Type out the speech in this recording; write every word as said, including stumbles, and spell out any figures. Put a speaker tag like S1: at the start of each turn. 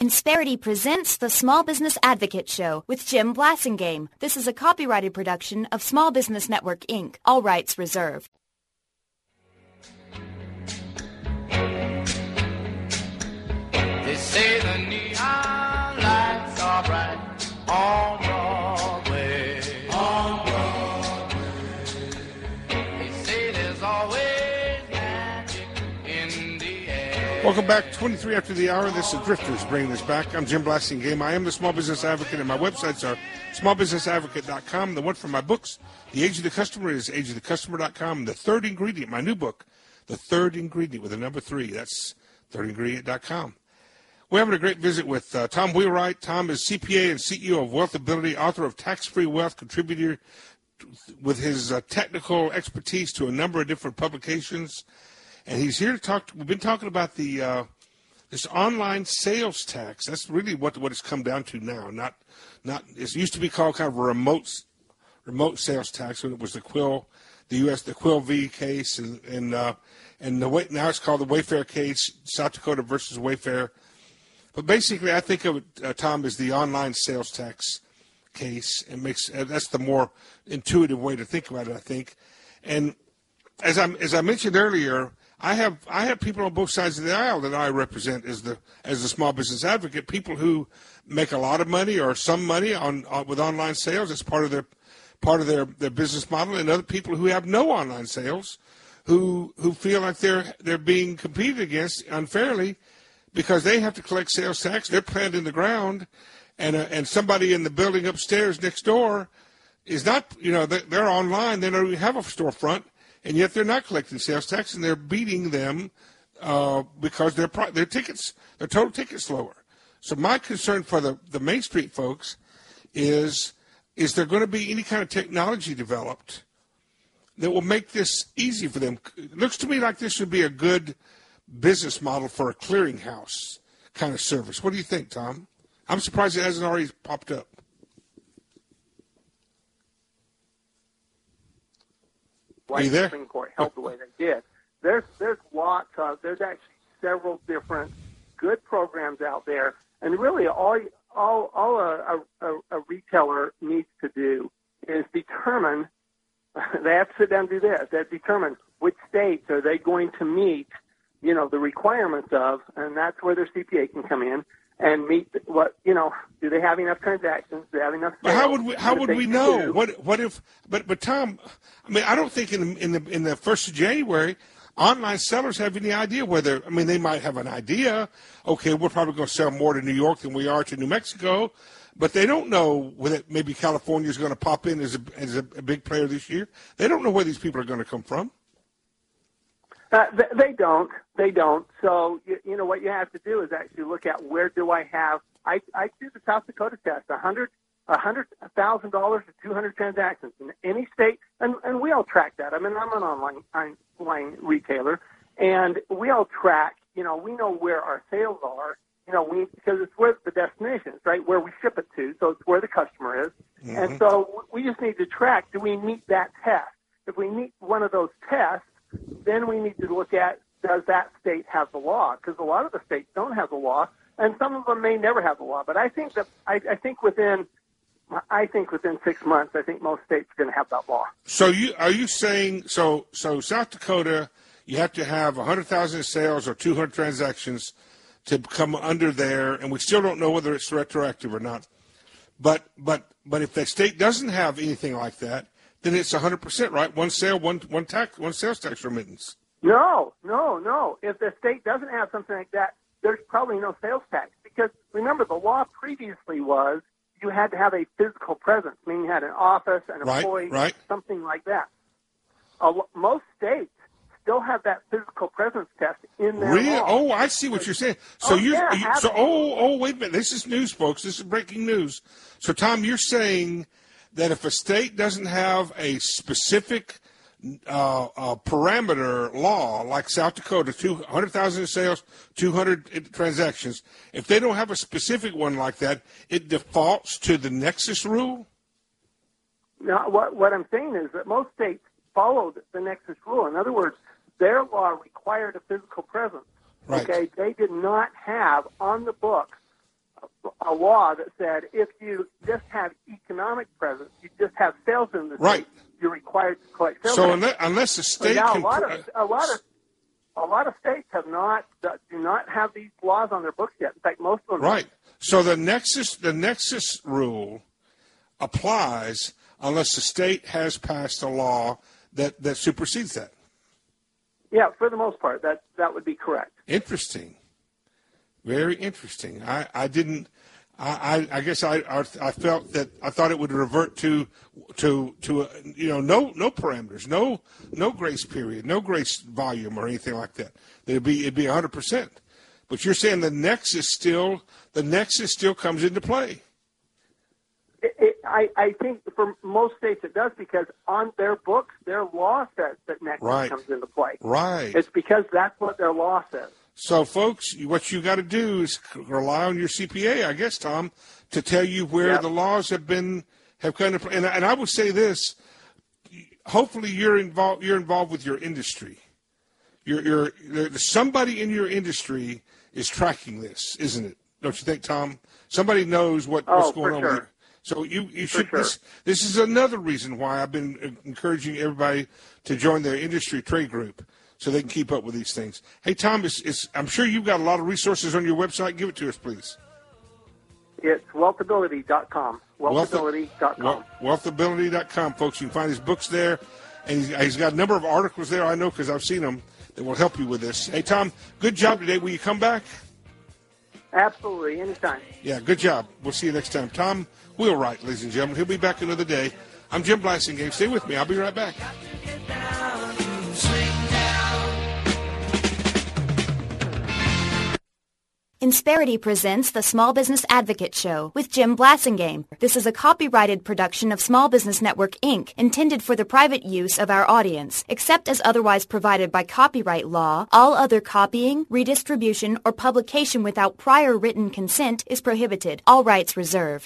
S1: Insperity presents the Small Business Advocate Show with Jim Blasingame. This is a copyrighted production of Small Business Network, Incorporated. All rights reserved.
S2: They say the neon lights are bright on Broadway. On Broadway. They say there's always magic in the air.
S3: Welcome back. twenty-three after the hour. This is Drifters bringing this back. I'm Jim Blasingame. I am the Small Business Advocate, and my websites are small business advocate dot com. The one for my books, The Age of the Customer, is age of the customer dot com. The Third Ingredient, my new book, The Third Ingredient with a number three. That's third ingredient dot com. We're having a great visit with uh, Tom Wheelwright. Tom is C P A and C E O of Wealthability, author of Tax-Free Wealth, contributor with his uh, technical expertise to a number of different publications. And he's here to talk. We've been talking about the uh, this online sales tax. That's really what what it's come down to now. Not not it used to be called kind of a remote remote sales tax when it was the Quill, the U S the Quill V case, and and uh, and the way, now it's called the Wayfair case, South Dakota versus Wayfair. But basically, I think of it, uh, Tom, as the online sales tax case. It makes uh, that's the more intuitive way to think about it, I think. And as I as I mentioned earlier, I have I have people on both sides of the aisle that I represent as the as the small business advocate. People who make a lot of money or some money on, on with online sales. It's part of their part of their, their business model, and other people who have no online sales, who who feel like they're they're being competed against unfairly, because they have to collect sales tax. They're planted in the ground, and uh, and somebody in the building upstairs next door is not, you know, they're, they're online. They don't even have a storefront, and yet they're not collecting sales tax, and they're beating them uh, because their their tickets, their total tickets lower. So my concern for the, the Main Street folks is, is there going to be any kind of technology developed that will make this easy for them? It looks to me like this would be a good business model for a clearinghouse kind of service. What do you think, Tom? I'm surprised it hasn't already popped up.
S4: Why
S3: Are you there?
S4: The Supreme Court held the way they did. There's there's lots of there's actually several different good programs out there, and really all all all a, a, a retailer needs to do is determine. They have to sit down and do this. They have to determine which states are they going to meet, you know, the requirements of, and that's where their C P A can come in and meet what, you know, do they have enough transactions? Do they have enough sales?
S3: But how would we, how would we know?
S4: Do?
S3: What what if, but, but Tom, I mean, I don't think in the, in the, in the first of January, online sellers have any idea whether, I mean, they might have an idea, okay, we're probably going to sell more to New York than we are to New Mexico, but they don't know whether maybe California is going to pop in as a, as a, a big player this year. They don't know where these people are going to come from.
S4: Uh, th- they don't. They don't. So, you, you know, what you have to do is actually look at where do I have, I, I do the South Dakota test, one hundred thousand dollars to two hundred transactions in any state, and, and we all track that. I mean, I'm an online, online retailer, and we all track, you know, we know where our sales are, you know, we because it's where the destination is, right, where we ship it to, so it's where the customer is. Mm-hmm. And so we just need to track, do we meet that test? If we meet one of those tests, then we need to look at, does that state have the law? Because a lot of the states don't have the law, and some of them may never have the law. But I think that I, I think within, I think within six months, I think most states are going to have that law.
S3: So you are you saying so? So South Dakota, you have to have one hundred thousand sales or two hundred transactions to come under there, and we still don't know whether it's retroactive or not. But but but if the state doesn't have anything like that, then it's one hundred percent, right? One sale, one one tax, one sales tax remittance.
S4: No, no, no. If the state doesn't have something like that, there's probably no sales tax. Because remember, the law previously was you had to have a physical presence, meaning you had an office, an
S3: right,
S4: employee,
S3: right.
S4: something like that. A, most states still have that physical presence test in their
S3: Really?
S4: law.
S3: Oh, I see what you're saying. So
S4: oh,
S3: you,
S4: yeah,
S3: you so oh oh wait a minute. This is news, folks. This is breaking news. So Tom, you're saying that if a state doesn't have a specific uh, uh, parameter law, like South Dakota, two hundred thousand sales, two hundred transactions, if they don't have a specific one like that, it defaults to the Nexus rule?
S4: Now, what, what I'm saying is that most states followed the Nexus rule. In other words, their law required a physical presence.
S3: Right.
S4: Okay, they did not have on the books a law that said if you just have economic presence, you just have sales in the
S3: Right.
S4: state, you're required to collect sales
S3: So
S4: tax.
S3: unless, unless the
S4: But
S3: state
S4: now
S3: can...
S4: a lot
S3: pr-
S4: of a lot of a lot of states have not do not have these laws on their books yet. In fact, most of them
S3: Right. So the nexus the nexus rule applies unless the state has passed a law that, that supersedes that.
S4: Yeah, for the most part, that that would be correct.
S3: Interesting. Very interesting. I, I didn't. I, I, I guess I, I I felt that I thought it would revert to to to uh, you know no no parameters, no no grace period, no grace volume or anything like that. That it'd be it'd be one hundred percent. But you're saying the nexus still the nexus still comes into play.
S4: It, it, I, I think for most states it does because on their books, their law says that nexus
S3: Right.
S4: comes into play.
S3: Right.
S4: It's because that's what their law says.
S3: So, folks, what you got to do is rely on your C P A, I guess, Tom, to tell you where
S4: Yep.
S3: the laws have been have kind of. And, and I would say this: hopefully, you're involved. You're involved with your industry. You're, you're there's somebody in your industry is tracking this, isn't it? Don't you think, Tom? Somebody knows what,
S4: Oh,
S3: what's going
S4: for
S3: on.
S4: sure.
S3: With you. So you, you should.
S4: sure.
S3: This, this is another reason why I've been encouraging everybody to join their industry trade group, so they can keep up with these things. Hey, Tom, it's, it's, I'm sure you've got a lot of resources on your website. Give it to us, please.
S4: It's wealthability dot com. wealthability dot com.
S3: Wealth, wealthability dot com, folks. You can find his books there. And he's, he's got a number of articles there, I know, because I've seen them, that will help you with this. Hey, Tom, good job today. Will you come back?
S4: Absolutely, anytime.
S3: Yeah, good job. We'll see you next time. Tom Wheelwright, ladies and gentlemen. He'll be back another day. I'm Jim Blasingame. Stay with me. I'll be right back.
S1: Insperity presents the Small Business Advocate Show with Jim Blasingame. This is a copyrighted production of Small Business Network, Incorporated, intended for the private use of our audience. Except as otherwise provided by copyright law, all other copying, redistribution, or publication without prior written consent is prohibited. All rights reserved.